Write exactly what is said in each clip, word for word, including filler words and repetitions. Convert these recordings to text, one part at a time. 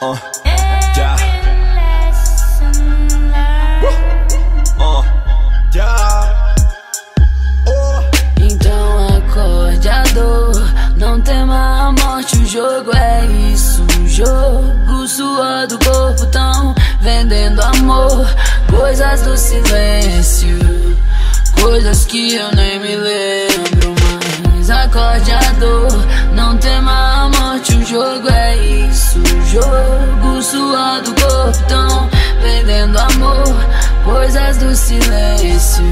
Uh, yeah. Uh, yeah. Oh. Então acorde a dor, não tema a morte, o jogo é isso. O jogo suor do corpo tão vendendo amor, coisas do silêncio, coisas que eu nem me lembro mais. Acorde a dor, não tema a morte, o jogo é isso. O jogo suor do corpo tão vendendo amor, coisas do silêncio,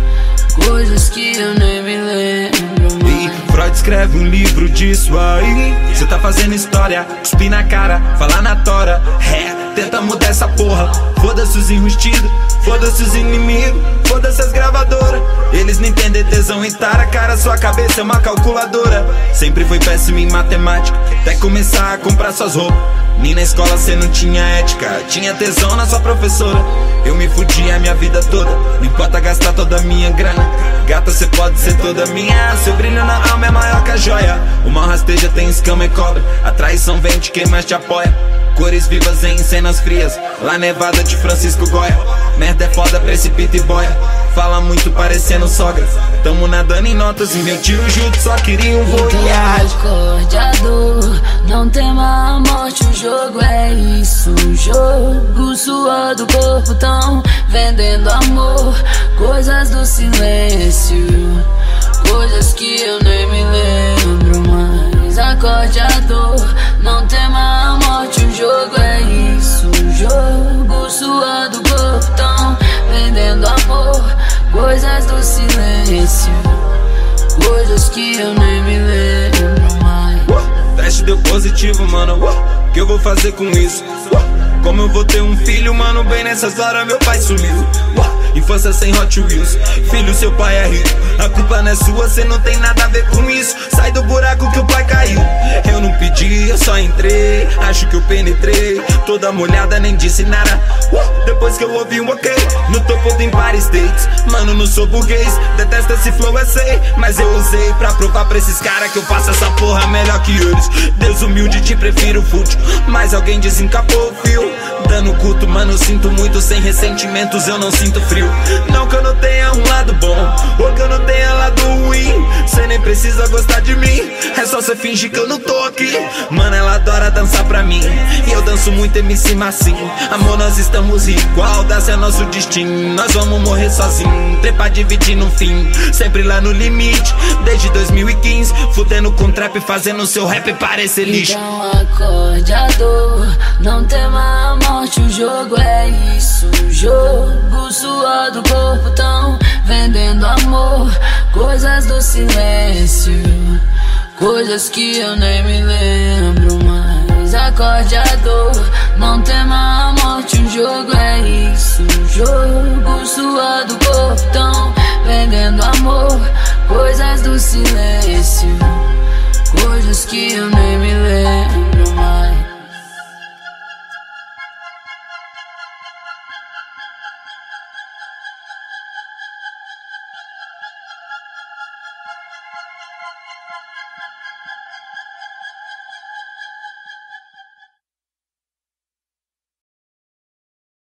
coisas que eu nem me lembro mais. E Freud escreve um livro disso aí. Cê tá fazendo história, cuspe na cara, fala na tora. É, tenta mudar essa porra. Foda-se os enrustidos, foda-se os inimigos, foda-se as gravadoras. Eles não entendem tesão em tara, cara, sua cabeça é uma calculadora. Sempre foi péssimo em matemática, até começar a comprar suas roupas. Nem na escola cê não tinha ética, tinha tesão na sua professora. Eu me fudi a minha vida toda, não importa gastar toda a minha grana. Gata, cê pode ser toda minha, seu brilho na alma é maior que a joia. O mal rasteja, tem escama e cobra, a traição vem de quem mais te apoia. Cores vivas em cenas frias, lá Nevada de Francisco Goya. Merda é foda, precipita e boia, fala muito parecendo sogra. Tamo nadando em notas e meu tio Juto só queria um voo. Então acorde a dor, não tema a morte, o jogo é isso. O jogo suor do corpo tão vendendo amor, coisas do silêncio, coisas que eu nem me lembro mais. Acorde a dor, não tema a morte, o jogo é isso. O jogo suor do corpo tão vendendo amor, coisas do silêncio, coisas que eu nem me lembro mais. uh, Teste deu positivo, mano, uh, que eu vou fazer com isso? uh, Como eu vou ter um filho, mano, bem nessas horas meu pai sumiu. uh, Infância sem Hot Wheels, filho, seu pai é rico, a culpa não é sua, cê não tem nada a ver com isso. Sai do buraco que o pai caiu. Eu não pedi, eu só entrei, acho que eu penetrei. Toda molhada, nem disse nada, uh, depois que eu ouvi um ok no topo do Empire States. Mano, não sou burguês, detesto esse flow, eu sei, mas eu usei pra provar pra esses caras que eu faço essa porra melhor que eles. Deus humilde, te prefiro fútil, mas alguém desencapou o fio. Dando culto, mano, sinto muito, sem ressentimentos eu não sinto frio. Não que eu não tenha um lado bom, ou que eu não tenha lado ruim. Cê nem precisa gostar de mim, é só cê fingir que eu não tô aqui. Mano, ela adora dançar pra mim, e eu danço muito M C Massim. Amor, nós estamos igual, dá-se é nosso destino. Nós vamos morrer sozinho, trepar dividir no fim. Sempre lá no limite, desde dois mil e quinze. Fudendo com trap, fazendo seu rap parecer lixo. Então acorde a dor, não tema a morte, o jogo é isso. O jogo suor do corpo tão vendendo amor, coisas do silêncio, coisas que eu nem me lembro mais. Acorde a dor, não tema a morte, o jogo é isso. O jogo suor do corpo tão vendendo amor, coisas do silêncio, coisas que eu nem me lembro.